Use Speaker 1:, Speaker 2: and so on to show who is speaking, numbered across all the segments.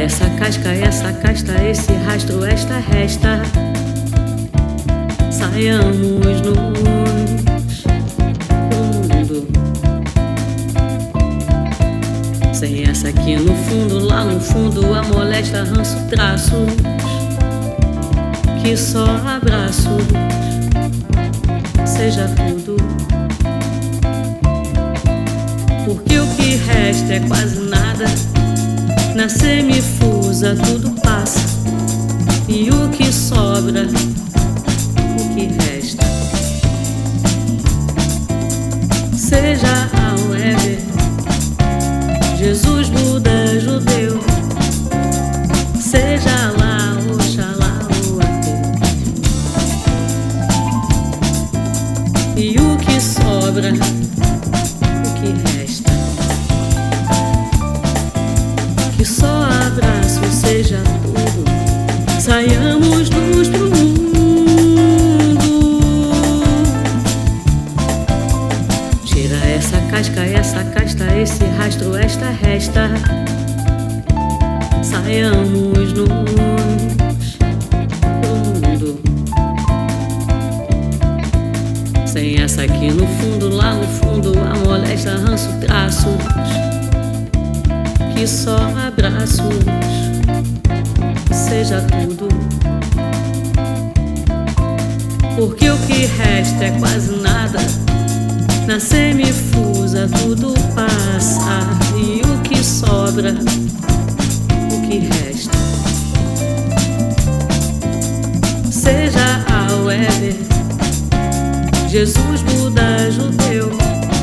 Speaker 1: essa casca, essa casta, esse rastro, esta resta. Saiamos no mundo. Sem essa aqui no fundo, lá no fundo, a molesta, ranço, traços, que só abraços seja tudo. Porque o que resta é quase nada. Na semifusa tudo passa, e o que sobra, o que resta, seja however, Jesus, Buda, judeu, seja lá, Oxalá ou ateu. E o que sobra, o que resta, que só abraço seja tudo. Saiamos luz pro mundo. Tira essa casca, essa casta, esse rastro, esta resta. Saiamos luz pro mundo. Sem essa aqui no fundo, lá no fundo, a molesta, ranço, traços, que só abraços seja tudo. Porque o que resta é quase nada. Na semifusa tudo passa, e o que sobra, o que resta, seja however, Jesus, Buda, judeu,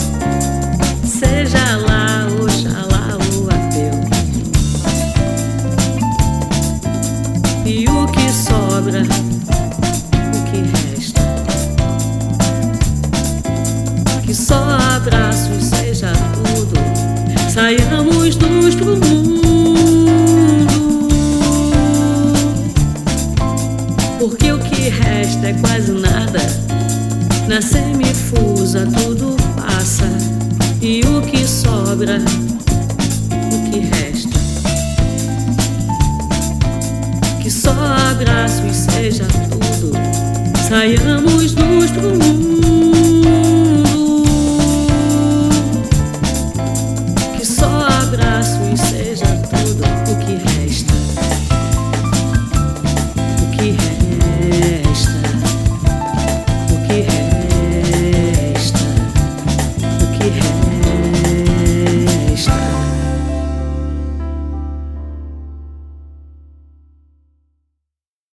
Speaker 1: seja lá, Oxalá ou ateu. E o que sobra, o que resta, que só abraços seja tudo. Saiamos luz pro mundo. Porque o que resta é quase nada. Na semifusa tudo passa, e o que sobra, o que resta, que só abraços seja tudo. Saiamos luz pro mundo. Que só abraços seja tudo. O que resta, o que resta, o que resta, o que resta.